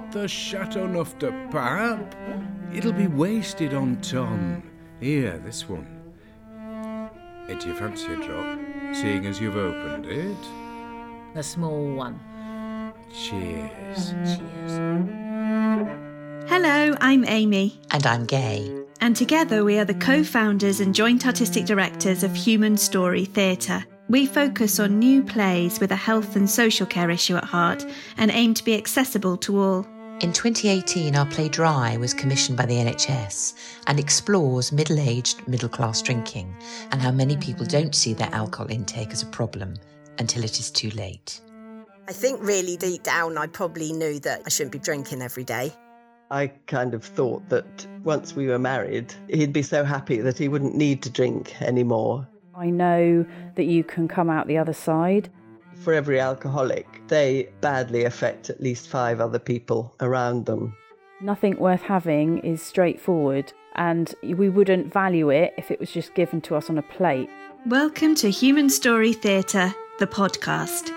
the Chateau Neuf de Pape. It'll be wasted on Tom. Here, this one. Do you fancy a drop, seeing as you've opened it? A small one. Cheers. Cheers. Hello, I'm Amy. And I'm Gay. And together we are the co-founders and joint artistic directors of Human Story Theatre. We focus on new plays with a health and social care issue at heart and aim to be accessible to all. In 2018, our play Dry was commissioned by the NHS and explores middle-aged, middle-class drinking and how many people don't see their alcohol intake as a problem until it is too late. I think really deep down I probably knew that I shouldn't be drinking every day. I kind of thought that once we were married, he'd be so happy that he wouldn't need to drink anymore. I know that you can come out the other side. For every alcoholic, they badly affect at least 5 other people around them. Nothing worth having is straightforward, and we wouldn't value it if it was just given to us on a plate. Welcome to Human Story Theatre, the podcast.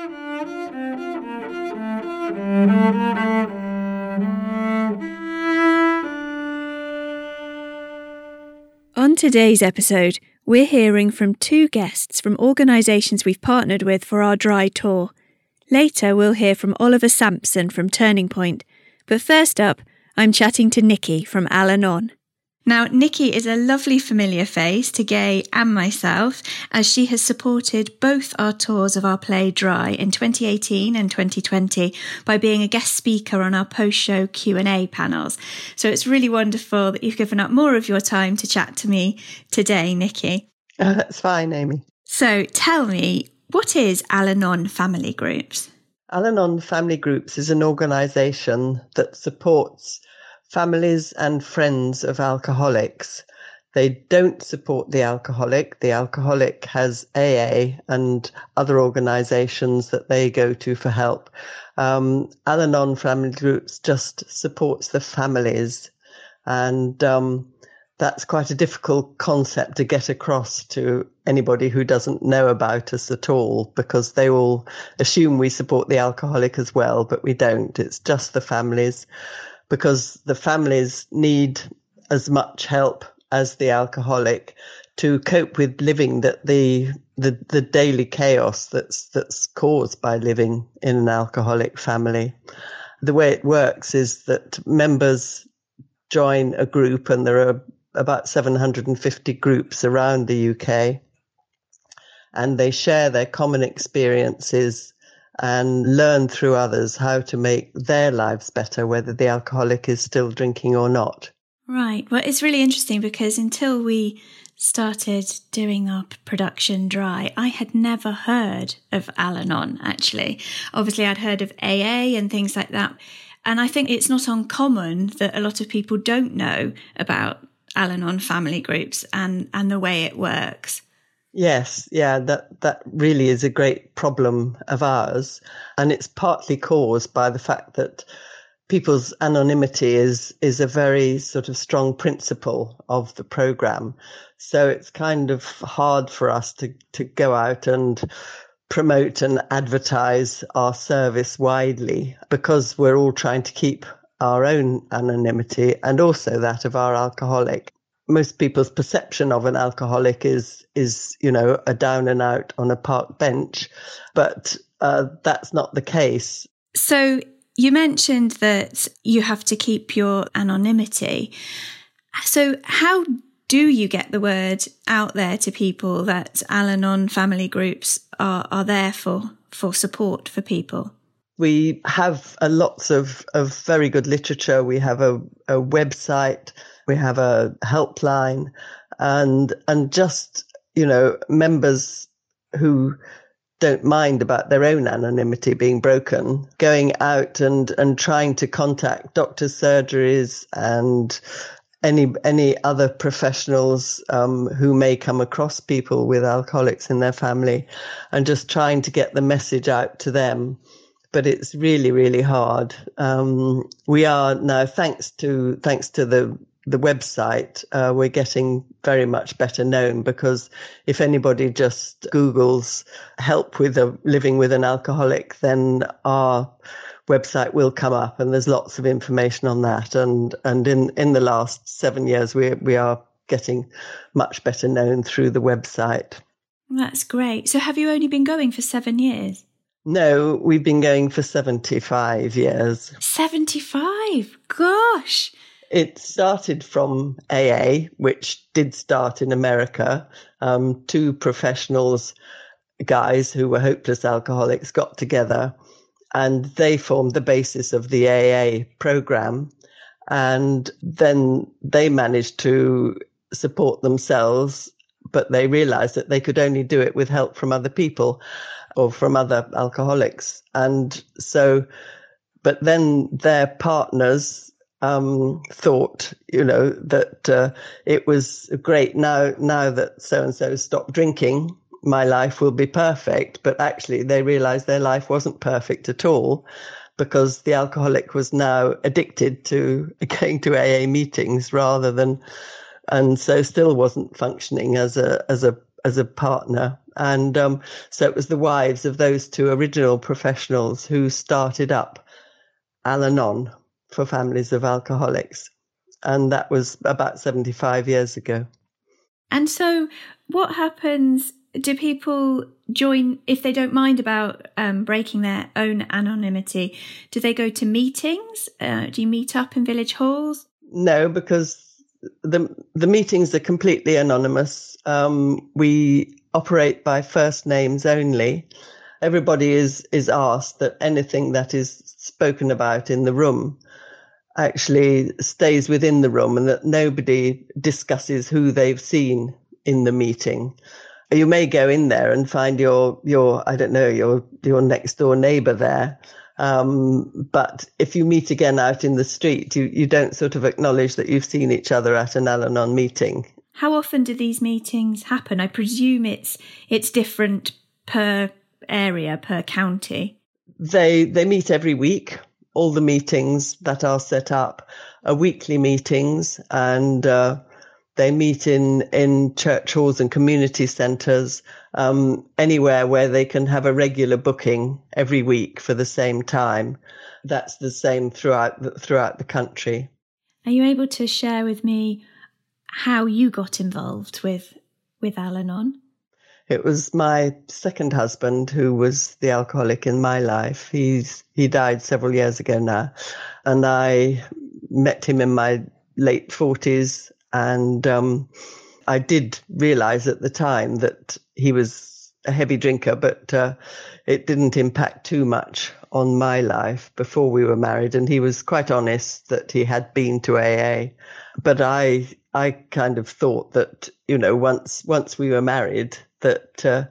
On today's episode, we're hearing from 2 guests from organisations we've partnered with for our Dry tour. Later, we'll hear from Oliver Sampson from Turning Point. But first up, I'm chatting to Nikki from Al-Anon. Now, Nikki is a lovely familiar face to Gay and myself, as she has supported both our tours of our play Dry in 2018 and 2020 by being a guest speaker on our post-show Q&A panels. So it's really wonderful that you've given up more of your time to chat to me today, Nikki. Oh, that's fine, Amy. So tell me, what is Al-Anon Family Groups? Al-Anon Family Groups is an organisation that supports families and friends of alcoholics. They don't support the alcoholic. The alcoholic has AA and other organisations that they go to for help. Al-Anon Family Groups just supports the families. And that's quite a difficult concept to get across to anybody who doesn't know about us at all, because they all assume we support the alcoholic as well, but we don't. It's just the families, because the families need as much help as the alcoholic to cope with living the daily chaos that's caused by living in an alcoholic family. The way it works is that members join a group, and there are about 750 groups around the UK, and they share their common experiences and learn through others how to make their lives better, whether the alcoholic is still drinking or not. Right. Well, it's really interesting because until we started doing our production Dry, I had never heard of Al-Anon, actually. Obviously, I'd heard of AA and things like that. And I think it's not uncommon that a lot of people don't know about Al-Anon family groups and the way it works. Yes, yeah, that really is a great problem of ours. And it's partly caused by the fact that people's anonymity is a very sort of strong principle of the programme. So it's kind of hard for us to go out and promote and advertise our service widely, because we're all trying to keep our own anonymity and also that of our alcoholic. Most people's perception of an alcoholic is, a down and out on a park bench, but that's not the case. So you mentioned that you have to keep your anonymity. So how do you get the word out there to people that Al-Anon family groups are there for support for people? We have lots of very good literature. We have a website, we have a helpline, and just, members who don't mind about their own anonymity being broken, going out and trying to contact doctors' surgeries and any other professionals who may come across people with alcoholics in their family, and just trying to get the message out to them. But it's really, really hard. We are now, thanks to the website, we're getting very much better known, because if anybody just Googles help with living with an alcoholic, then our website will come up, and there's lots of information on that. And in the last 7 years, we are getting much better known through the website. That's great. So have you only been going for 7 years? No, we've been going for 75 years. 75? Gosh! It started from AA, which did start in America. 2 professionals, guys who were hopeless alcoholics, got together and they formed the basis of the AA program. And then they managed to support themselves, but they realized that they could only do it with help from other people or from other alcoholics. And so, but then their partners thought, that it was great now that so-and-so stopped drinking, my life will be perfect. But actually they realized their life wasn't perfect at all, because the alcoholic was now addicted to going to AA meetings rather than, and so still wasn't functioning as a partner. And so it was the wives of those 2 original professionals who started up Al-Anon for families of alcoholics. And that was about 75 years ago. And so what happens? Do people join if they don't mind about breaking their own anonymity? Do they go to meetings? Do you meet up in village halls? No, because the meetings are completely anonymous. We operate by first names only. Everybody is asked that anything that is spoken about in the room actually stays within the room, and that nobody discusses who they've seen in the meeting. You may go in there and find your next door neighbour there. But if you meet again out in the street, you don't sort of acknowledge that you've seen each other at an Al-Anon meeting. How often do these meetings happen? I presume it's different per area, per county. They meet every week. All the meetings that are set up are weekly meetings, and they meet in church halls and community centres, anywhere where they can have a regular booking every week for the same time. That's the same throughout the country. Are you able to share with me how you got involved with Al-Anon? It was my second husband who was the alcoholic in my life. He died several years ago now, and I met him in my late 40s. And I did realize at the time that he was a heavy drinker, but it didn't impact too much on my life before we were married. And he was quite honest that he had been to AA. But I kind of thought that, once we were married, that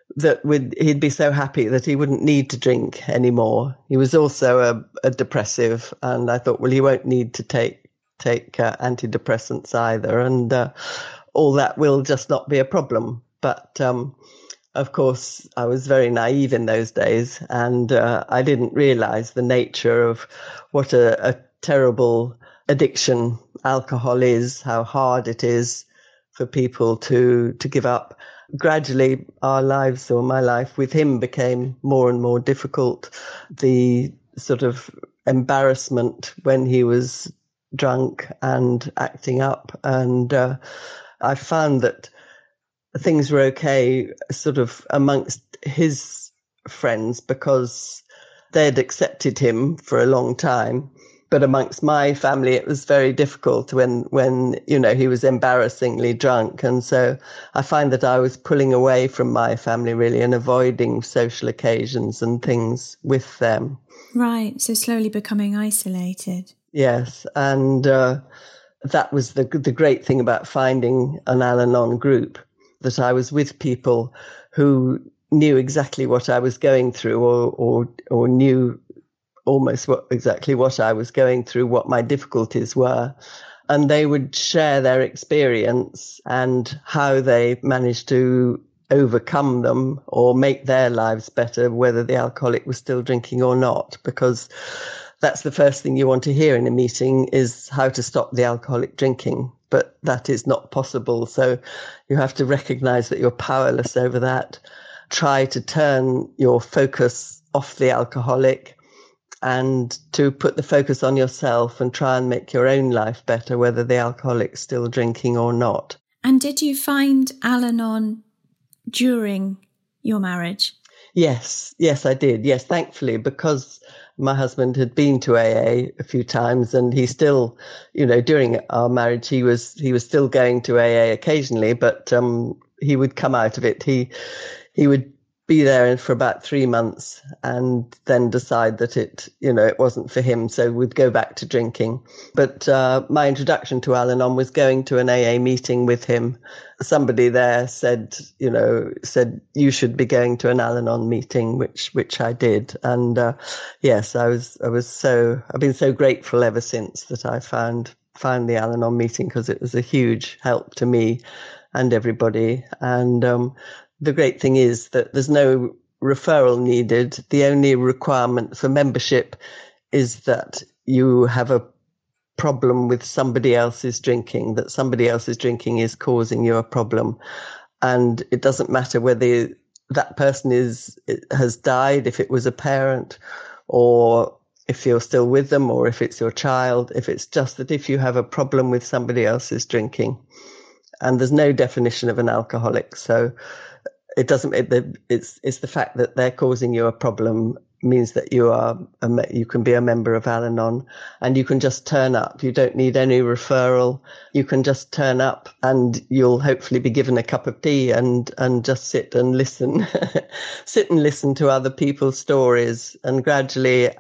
he'd be so happy that he wouldn't need to drink anymore. He was also a depressive, and I thought, well, he won't need to take antidepressants either, and all that will just not be a problem. But of course, I was very naive in those days, and I didn't realize the nature of what a terrible addiction alcohol is, how hard it is for people to give up. Gradually, our lives, or my life with him, became more and more difficult. The sort of embarrassment when he was drunk and acting up, and I found that things were okay sort of amongst his friends because they'd accepted him for a long time. But amongst my family, it was very difficult when he was embarrassingly drunk. And so I find that I was pulling away from my family really and avoiding social occasions and things with them. Right. So slowly becoming isolated. Yes. And that was the great thing about finding an Al-Anon group, that I was with people who knew exactly what I was going through, or knew almost exactly what I was going through, what my difficulties were. And they would share their experience and how they managed to overcome them or make their lives better, whether the alcoholic was still drinking or not, because that's the first thing you want to hear in a meeting, is how to stop the alcoholic drinking. But that is not possible. So you have to recognize that you're powerless over that. Try to turn your focus off the alcoholic and to put the focus on yourself and try and make your own life better, whether the alcoholic's still drinking or not. And did you find Al-Anon during your marriage? Yes, I did. Yes, thankfully, because my husband had been to AA a few times, and he still, during our marriage, he was still going to AA occasionally, but he would come out of it. He would be there for about 3 months and then decide that it wasn't for him, so would go back to drinking. But my introduction to Al-Anon was going to an AA meeting with him. Somebody there said you should be going to an Al-Anon meeting, which I did. And yes, I've been so grateful ever since that I found the Al-Anon meeting, because it was a huge help to me and everybody. And the great thing is that there's no referral needed. The only requirement for membership is that you have a problem with somebody else's drinking, that somebody else's drinking is causing you a problem. And it doesn't matter whether that person has died, if it was a parent, or if you're still with them, or if it's your child. If it's just that if you have a problem with somebody else's drinking, and there's no definition of an alcoholic, so it's the fact that they're causing you a problem means that you can be a member of Al-Anon, and you can just turn up. You don't need any referral. You can just turn up, and you'll hopefully be given a cup of tea and just sit and listen, to other people's stories. And gradually,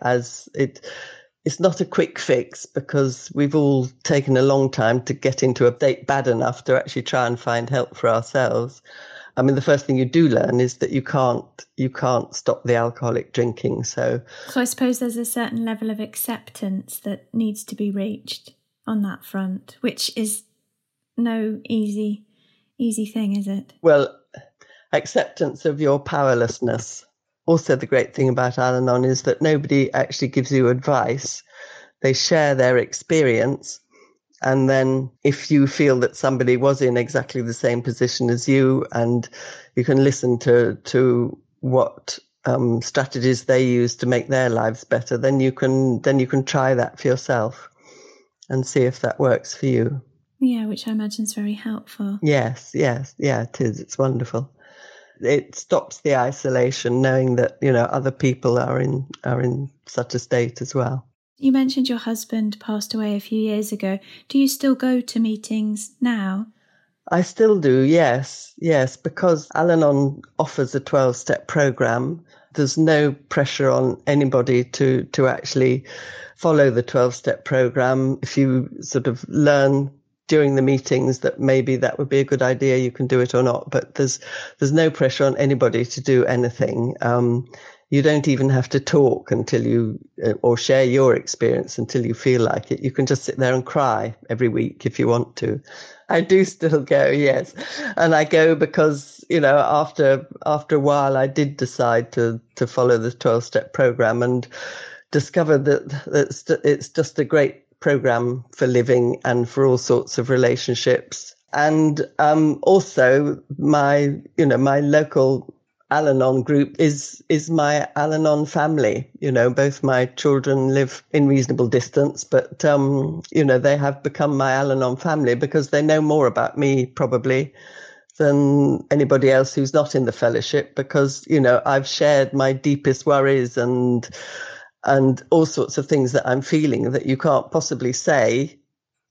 it's not a quick fix, because we've all taken a long time to get into a state bad enough to actually try and find help for ourselves. I mean, the first thing you do learn is that you can't stop the alcoholic drinking. So I suppose there's a certain level of acceptance that needs to be reached on that front, which is no easy thing, is it? Well, acceptance of your powerlessness. Also, the great thing about Al-Anon is that nobody actually gives you advice. They share their experience. And then if you feel that somebody was in exactly the same position as you, and you can listen to what strategies they use to make their lives better, then you can try that for yourself and see if that works for you. Yeah, which I imagine is very helpful. Yes, yeah, it is. It's wonderful. It stops the isolation, knowing that other people are in such a state as well. You mentioned your husband passed away a few years ago. Do you still go to meetings now? I still do, yes, because Al-Anon offers a 12-step program. There's no pressure on anybody to actually follow the 12-step program. If you sort of learn during the meetings that maybe that would be a good idea, you can do it or not. But there's no pressure on anybody to do anything. You don't even have to talk or share your experience until you feel like it. You can just sit there and cry every week if you want to. I do still go, yes. And I go because, after a while, I did decide to follow the 12-step program and discovered that it's just a great program for living and for all sorts of relationships. And also my local Al-Anon group is my Al-Anon family. Both my children live in reasonable distance, but, they have become my Al-Anon family because they know more about me probably than anybody else who's not in the fellowship, because, I've shared my deepest worries and all sorts of things that I'm feeling that you can't possibly say,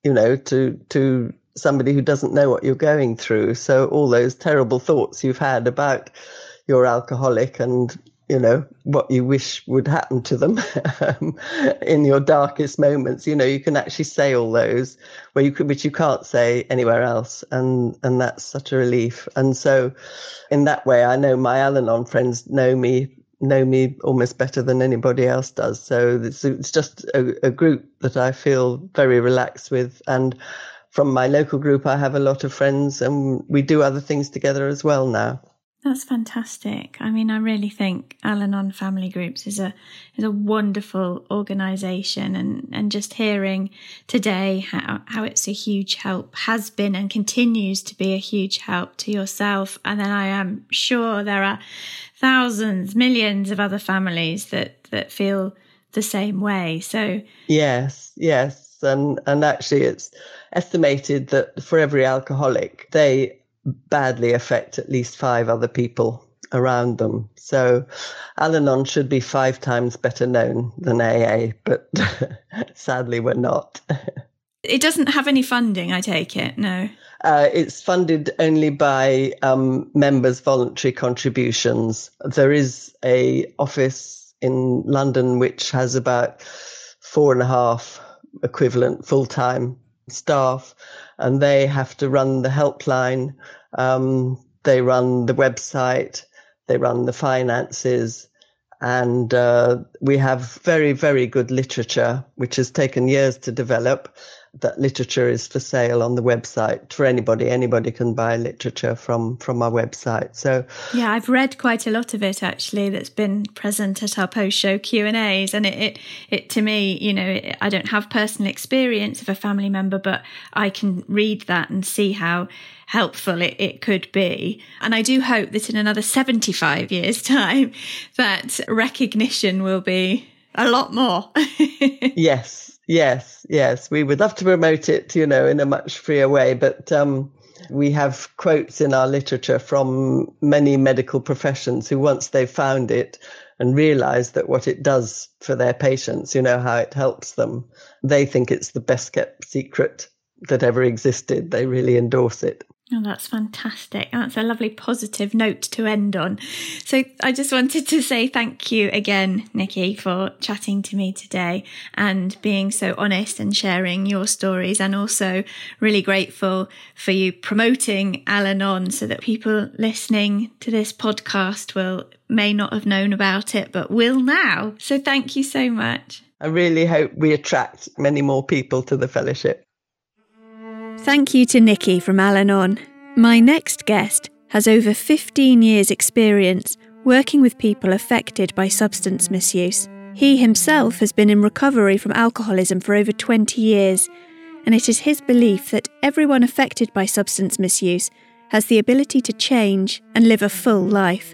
to somebody who doesn't know what you're going through. So all those terrible thoughts you've had about your alcoholic and, what you wish would happen to them in your darkest moments, you can actually say all those which you can't say anywhere else. And that's such a relief. And so in that way, I know my Al-Anon friends know me almost better than anybody else does. So it's just a group that I feel very relaxed with. And from my local group, I have a lot of friends, and we do other things together as well now. That's fantastic. I mean, I really think Al-Anon Family Groups is a wonderful organisation, and just hearing today how it's a huge help, has been and continues to be a huge help to yourself. And then I am sure there are thousands, millions of other families that feel the same way. So yes. And actually it's estimated that for every alcoholic, they badly affect at least 5 other people around them. So Al-Anon should be 5 times better known than AA, but sadly we're not. It doesn't have any funding, I take it, no? It's funded only by members' voluntary contributions. There is a office in London which has about 4.5 equivalent full-time staff, and they have to run the helpline, they run the website, they run the finances, and we have very, very good literature, which has taken years to develop. That literature is for sale on the website for anybody. Anybody can buy literature from our website. So yeah, I've read quite a lot of it actually that's been present at our post-show Q&As, and it to me, you know, I don't have personal experience of a family member, but I can read that and see how helpful it could be. And I do hope that in another 75 years' time that recognition will be a lot more. Yes. We would love to promote it, you know, in a much freer way. But we have quotes in our literature from many medical professions who, once they've found it and realised that what it does for their patients, you know, how it helps them, they think it's the best kept secret that ever existed. They really endorse it. Oh, that's fantastic. That's a lovely positive note to end on. So I just wanted to say thank you again, Nikki, for chatting to me today and being so honest and sharing your stories, and also really grateful for you promoting Al-Anon so that people listening to this podcast may not have known about it, but will now. So thank you so much. I really hope we attract many more people to the fellowship. Thank you to Nikki from Al-Anon. My next guest has over 15 years' experience working with people affected by substance misuse. He himself has been in recovery from alcoholism for over 20 years, and it is his belief that everyone affected by substance misuse has the ability to change and live a full life.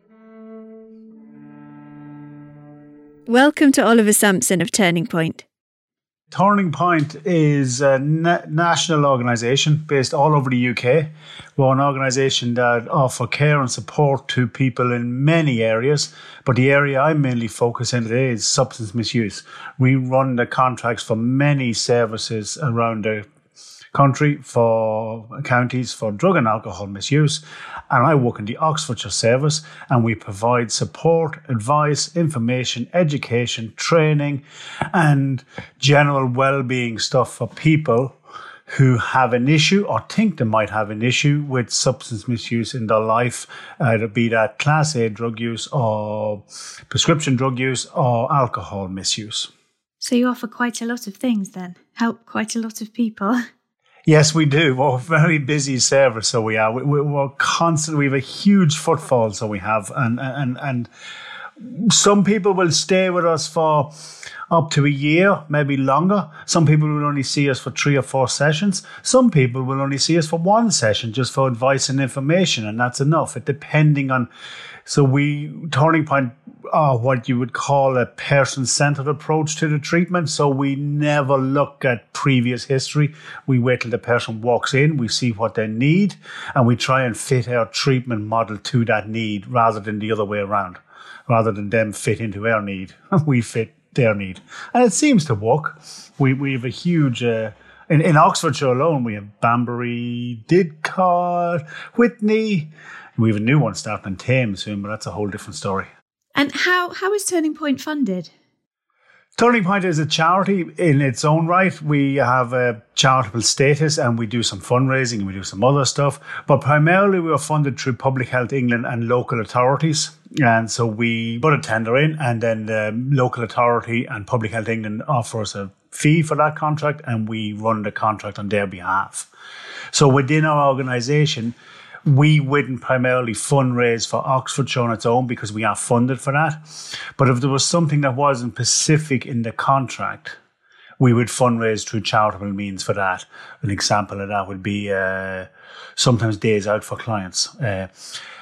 Welcome to Oliver Sampson of Turning Point. Turning Point is a national organisation based all over the UK. We're an organisation that offer care and support to people in many areas, but the area I'm mainly focusing on today is substance misuse. We run the contracts for many services around the country, for counties for drug and alcohol misuse, and I work in the Oxfordshire service, and we provide support, advice, information, education, training and general well-being stuff for people who have an issue or think they might have an issue with substance misuse in their life, either be that Class A drug use or prescription drug use or alcohol misuse. So you offer quite a lot of things then, help quite a lot of people. Yes, we do. We're a very busy service, so we are. We're constant. We have a huge footfall, so we have, and some people will stay with us for up to a year, maybe longer. Some people will only see us for 3 or 4 sessions. Some people will only see us for 1 session, just for advice and information, and that's enough. It depending on. So Turning Point are what you would call a person-centered approach to the treatment. So we never look at previous history. We wait till the person walks in, we see what they need, and we try and fit our treatment model to that need rather than the other way around. Rather than them fit into our need, we fit their need. And it seems to work. We have a huge... In Oxfordshire alone, we have Banbury, Didcot, Whitney. We have a new one starting in Thames soon, but that's a whole different story. And how is Turning Point funded? Turning Point is a charity in its own right. We have a charitable status and we do some fundraising and we do some other stuff. But primarily we are funded through Public Health England and local authorities. And so we put a tender in, and then the local authority and Public Health England offer us a fee for that contract, and we run the contract on their behalf. So within our organisation, we wouldn't primarily fundraise for Oxfordshire on its own because we are funded for that. But if there was something that wasn't specific in the contract, we would fundraise through charitable means for that. An example of that would be sometimes days out for clients.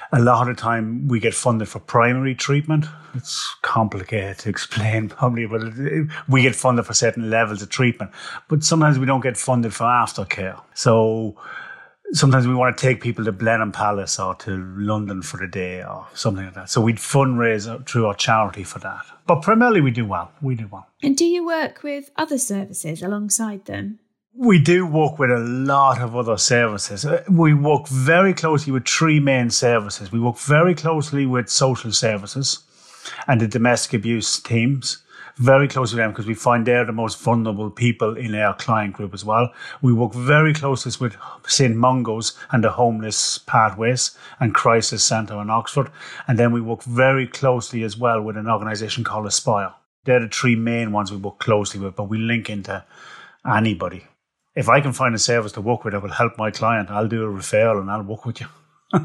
A lot of the time we get funded for primary treatment. It's complicated to explain probably, but we get funded for certain levels of treatment. But sometimes we don't get funded for aftercare. So sometimes we want to take people to Blenheim Palace or to London for the day or something like that. So we'd fundraise through our charity for that. But primarily we do well. And do you work with other services alongside them? We do work with a lot of other services. We work very closely with 3 main services. We work very closely with social services and the domestic abuse teams. Very close with them because we find they're the most vulnerable people in our client group as well. We work very closely with St. Mungo's and the Homeless Pathways and Crisis Centre in Oxford. And then we work very closely as well with an organisation called Aspire. They're the 3 main ones we work closely with, but we link into anybody. If I can find a service to work with that will help my client, I'll do a referral and I'll work with you.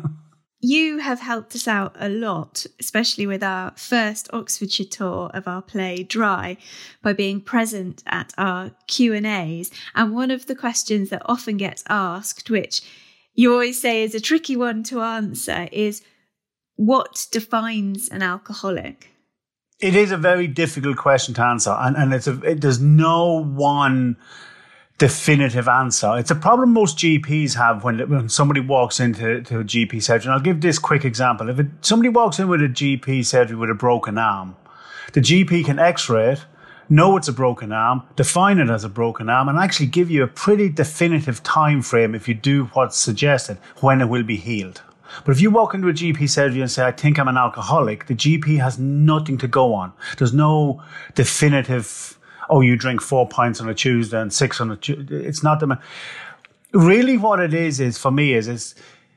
You have helped us out a lot, especially with our first Oxfordshire tour of our play Dry, by being present at our Q&As. And one of the questions that often gets asked, which you always say is a tricky one to answer, is what defines an alcoholic? It is a very difficult question to answer, and there's no one definitive answer. It's a problem most GPs have when somebody walks into a GP surgery. And I'll give this quick example. If somebody walks in with a GP surgery with a broken arm, the GP can x-ray it, know it's a broken arm, define it as a broken arm, and actually give you a pretty definitive time frame if you do what's suggested, when it will be healed. But if you walk into a GP surgery and say, I think I'm an alcoholic, the GP has nothing to go on. There's no definitive, you drink 4 pints on a Tuesday and 6 on a Tuesday. It's not really what it is for me it's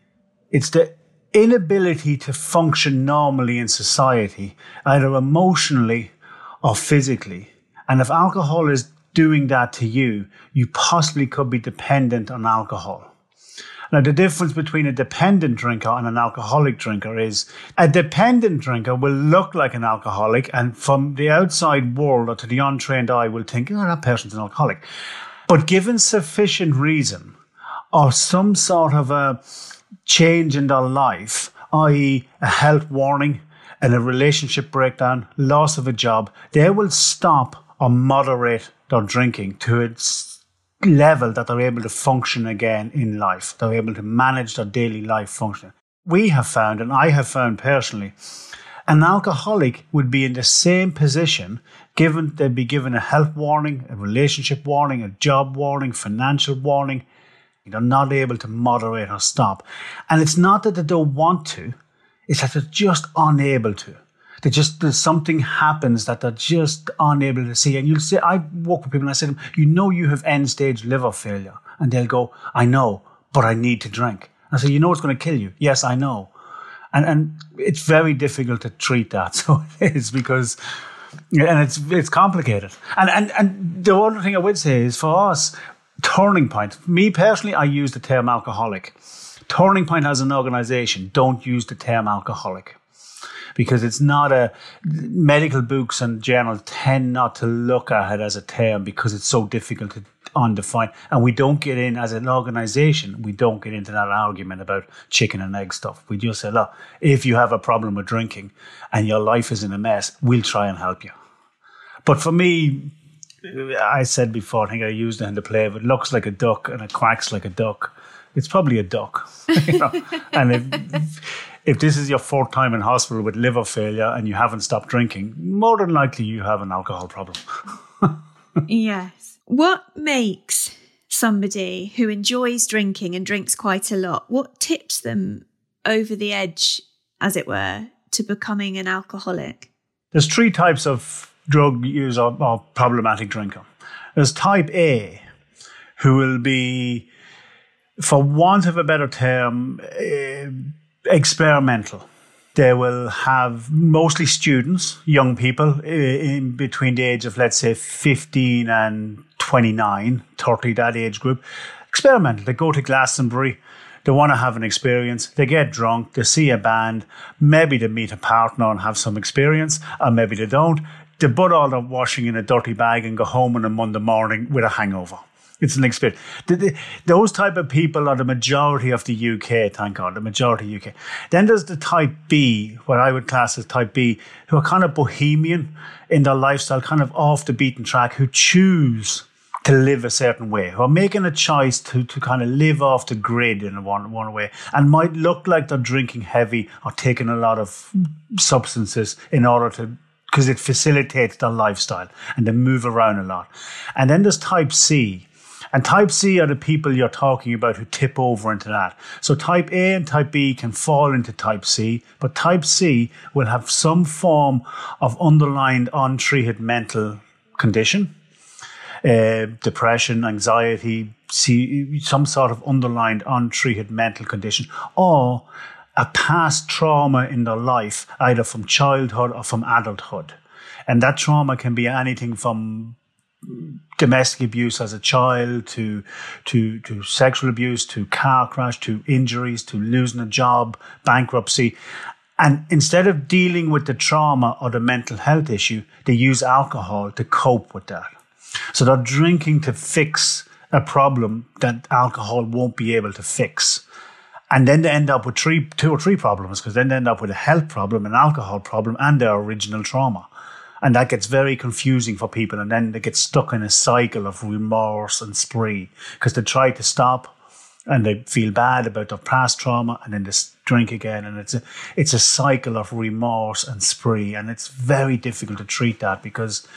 the inability to function normally in society, either emotionally or physically. And if alcohol is doing that to you, you possibly could be dependent on alcohol. Now, the difference between a dependent drinker and an alcoholic drinker is a dependent drinker will look like an alcoholic, and from the outside world or to the untrained eye will think, that person's an alcoholic. But given sufficient reason or some sort of a change in their life, i.e. a health warning and a relationship breakdown, loss of a job, they will stop or moderate their drinking to its level that they're able to function again in life. They're able to manage their daily life function. We have found, and I have found personally, an alcoholic would be in the same position they'd be given a health warning, a relationship warning, a job warning, financial warning. They're not able to moderate or stop. And it's not that they don't want to, it's that they're just unable to. There's something happens that they're just unable to see. And you'll say, I walk with people and I say to them, you have end-stage liver failure. And they'll go, I know, but I need to drink. I say, it's going to kill you. Yes, I know. And it's very difficult to treat that. So it is because, and it's complicated. And the other thing I would say is for us, Turning Point, me personally, I use the term alcoholic. Turning Point as an organisation, don't use the term alcoholic. Because it's not medical books and journals tend not to look at it as a term because it's so difficult to undefine. And we don't get in, as an organisation, we don't get into that argument about chicken and egg stuff. We just say, look, if you have a problem with drinking and your life is in a mess, we'll try and help you. But for me, I said before, I think I used it in the play, if it looks like a duck and it quacks like a duck, it's probably a duck. And if this is your 4th time in hospital with liver failure and you haven't stopped drinking, more than likely you have an alcohol problem. Yes. What makes somebody who enjoys drinking and drinks quite a lot, what tips them over the edge, as it were, to becoming an alcoholic? There's 3 types of drug user or problematic drinker. There's type A, who will be, for want of a better term, experimental. They will have mostly students, young people in between the age of, let's say, 15 and 29, 30, that age group. Experimental. They go to Glastonbury. They want to have an experience. They get drunk. They see a band. Maybe they meet a partner and have some experience, or maybe they don't. They put all their washing in a dirty bag and go home on a Monday morning with a hangover. It's an experience. Those type of people are the majority of the UK, thank God, the majority of the UK. Then there's the type B, what I would class as type B, who are kind of bohemian in their lifestyle, kind of off the beaten track, who choose to live a certain way, who are making a choice to kind of live off the grid in one way, and might look like they're drinking heavy or taking a lot of substances in order to, because it facilitates their lifestyle, and they move around a lot. And then there's type C. And type C are the people you're talking about who tip over into that. So type A and type B can fall into type C, but type C will have some form of underlying untreated mental condition, depression, anxiety, some sort of underlying untreated mental condition, or a past trauma in their life, either from childhood or from adulthood. And that trauma can be anything from domestic abuse as a child to sexual abuse, to car crash, to injuries, to losing a job, bankruptcy. And instead of dealing with the trauma or the mental health issue, they use alcohol to cope with that. So they're drinking to fix a problem that alcohol won't be able to fix. And then they end up with two or three problems, because then they end up with a health problem, an alcohol problem, and their original trauma. And that gets very confusing for people. And then they get stuck in a cycle of remorse and spree, because they try to stop and they feel bad about their past trauma, and then they drink again. And it's a cycle of remorse and spree. And it's very difficult to treat that, because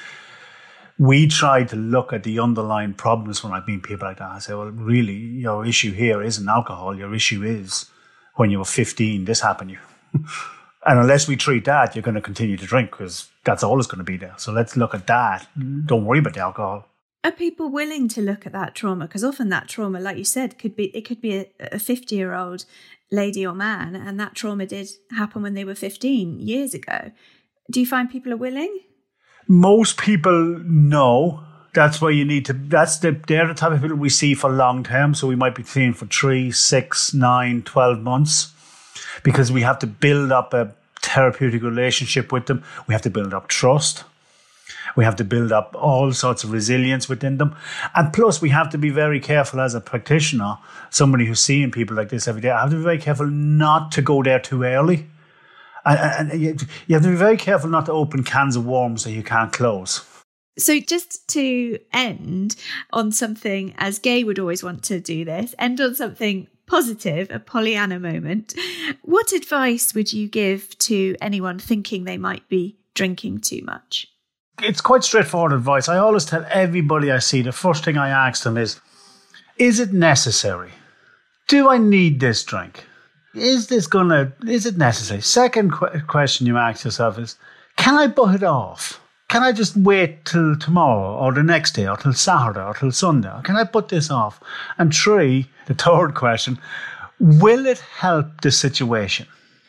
we try to look at the underlying problems when I meet people like that. I say, well, really, your issue here isn't alcohol. Your issue is when you were 15, this happened to you. And unless we treat that, you're going to continue to drink, because that's always going to be there. So let's look at that. Don't worry about the alcohol. Are people willing to look at that trauma? Because often that trauma, like you said, could be a 50-year-old lady or man, and that trauma did happen when they were 15 years ago. Do you find people are willing? Most people know. That's where you need to, they're the type of people we see for long term. So we might be seeing for 3, 6, 9, 12 months, because we have to build up a therapeutic relationship with them. We have to build up trust. We have to build up all sorts of resilience within them. And plus, we have to be very careful as a practitioner, somebody who's seeing people like this every day. I have to be very careful not to go there too early. And you have to be very careful not to open cans of worms that you can't close. So just to end on something, as Gay would always want to do this, end on something positive, a Pollyanna moment. What advice would you give to anyone thinking they might be drinking too much? It's quite straightforward advice. I always tell everybody I see, the first thing I ask them is it necessary? Do I need this drink? Is it necessary? Second question you ask yourself is, can I put it off? Can I just wait till tomorrow or the next day or till Saturday or till Sunday? Or can I put this off? And 3, the third question, will it help the situation?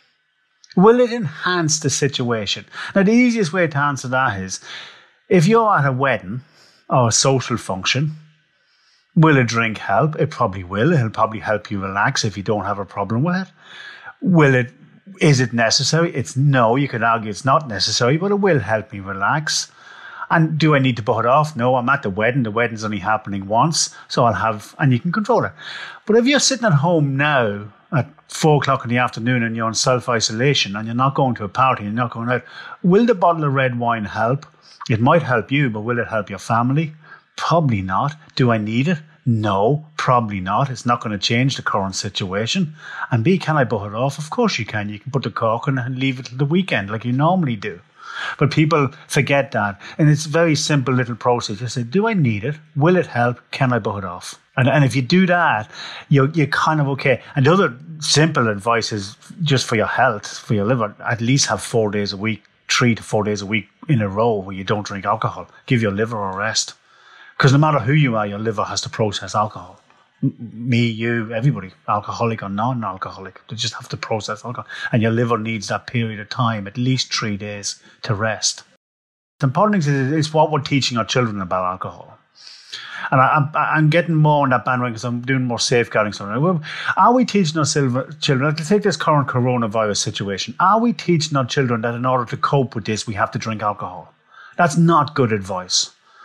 Will it enhance the situation? Now, the easiest way to answer that is, if you're at a wedding or a social function, will a drink help? It probably will. It'll probably help you relax if you don't have a problem with it. Is it necessary? No, you could argue it's not necessary, but it will help me relax. And do I need to put it off? No, I'm at the wedding. The wedding's only happening once, so and you can control it. But if you're sitting at home now at 4:00 in the afternoon and you're in self-isolation and you're not going to a party, you're not going out, will the bottle of red wine help? It might help you, but will it help your family? Probably not. Do I need it? No, probably not. It's not going to change the current situation. And B, can I put it off? Of course you can. You can put the cork on and leave it till the weekend like you normally do. But people forget that. And it's a very simple little process. You say, do I need it? Will it help? Can I put it off? And if you do that, you're kind of okay. And the other simple advice is just for your health, for your liver, at least have 4 days a week, 3 to 4 days a week in a row where you don't drink alcohol. Give your liver a rest. Because no matter who you are, your liver has to process alcohol. Me, you, everybody, alcoholic or non-alcoholic, they just have to process alcohol. And your liver needs that period of time, at least 3 days, to rest. The important thing is what we're teaching our children about alcohol. And I'm getting more on that bandwagon because I'm doing more safeguarding stuff. Are we teaching our children, to take this current coronavirus situation, are we teaching our children that in order to cope with this, we have to drink alcohol? That's not good advice.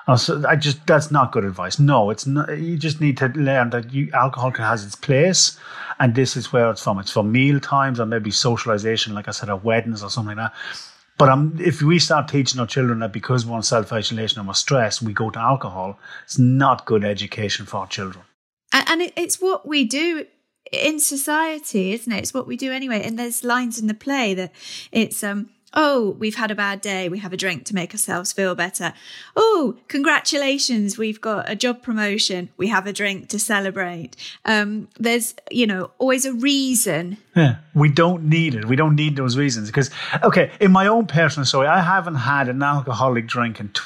So that's not good advice. No, it's not. You just need to learn that alcohol has its place, and this is where it's from. It's from meal times or maybe socialization, like I said, at weddings or something like that. But if we start teaching our children that because we're in self-isolation and we're stressed, we go to alcohol, it's not good education for our children. And it's what we do in society, isn't it? It's what we do anyway. And there's lines in the play that it's, oh, we've had a bad day, we have a drink to make ourselves feel better. Oh, congratulations, we've got a job promotion, we have a drink to celebrate. There's, always a reason. Yeah, we don't need it. We don't need those reasons. Because, okay, in my own personal story, I haven't had an alcoholic drink in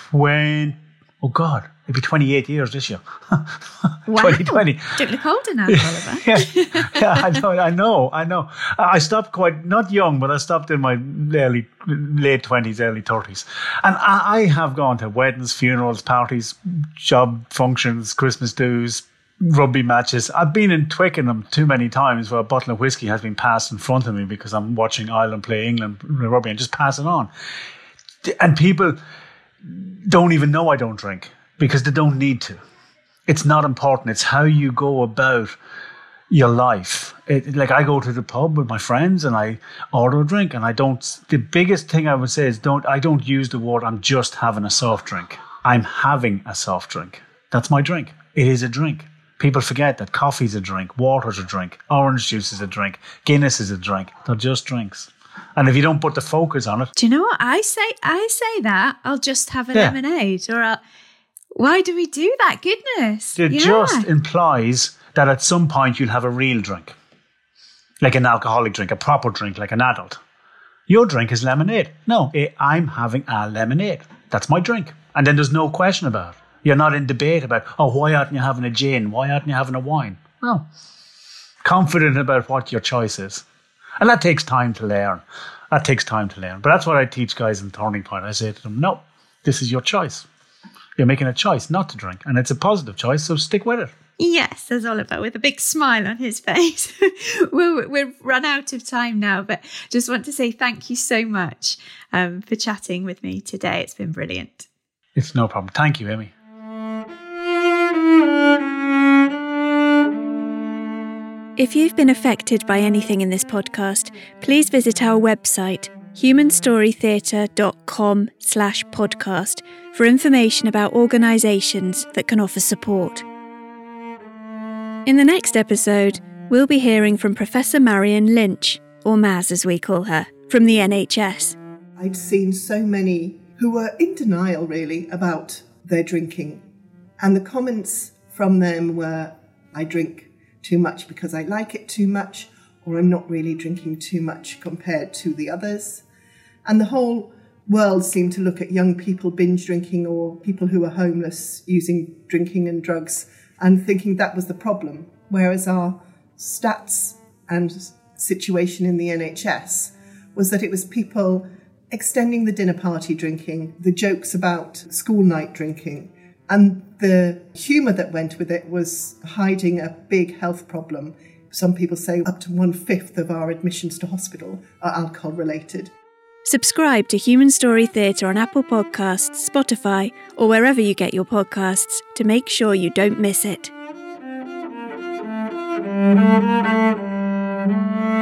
28 years this year. Wow. 2020. Don't look old enough, Oliver. yeah, I know. I stopped not young, but I stopped in my late 20s, early 30s. And I have gone to weddings, funerals, parties, job functions, Christmas dues, rugby matches. I've been in Twickenham too many times where a bottle of whiskey has been passed in front of me because I'm watching Ireland play England rugby and just pass it on. And people don't even know I don't drink because they don't need to. It's not important. It's how you go about your life. Like I go to the pub with my friends and I order a drink and the biggest thing I would say is I don't use the word I'm just having a soft drink. I'm having a soft drink. That's my drink. It is a drink. People forget that coffee's a drink, water's a drink, orange juice is a drink, Guinness is a drink. They're just drinks. And if you don't put the focus on it. Do you know what I say? I say that I'll just have a lemonade or why do we do that? Goodness. It just implies that at some point you'll have a real drink. Like an alcoholic drink, a proper drink, like an adult. Your drink is lemonade. No, I'm having a lemonade. That's my drink. And then there's no question about it. You're not in debate about, why aren't you having a gin? Why aren't you having a wine? No. Confident about what your choice is. And that takes time to learn. But that's what I teach guys in Turning Point. I say to them, no, this is your choice. You're making a choice not to drink. And it's a positive choice, so stick with it. Yes, says Oliver with a big smile on his face. We've run out of time now, but just want to say thank you so much for chatting with me today. It's been brilliant. It's no problem. Thank you, Amy. If you've been affected by anything in this podcast, please visit our website, humanstorytheatre.com/podcast, for information about organisations that can offer support. In the next episode, we'll be hearing from Professor Marion Lynch, or Maz as we call her, from the NHS. I'd seen so many who were in denial, really, about their drinking. And the comments from them were, I drink too much because I like it too much, or I'm not really drinking too much compared to the others. And the whole world seemed to look at young people binge drinking or people who are homeless using drinking and drugs and thinking that was the problem. Whereas our stats and situation in the NHS was that it was people extending the dinner party drinking, the jokes about school night drinking, and the humour that went with it was hiding a big health problem. Some people say up to 1/5 of our admissions to hospital are alcohol related. Subscribe to Human Story Theatre on Apple Podcasts, Spotify, or wherever you get your podcasts to make sure you don't miss it.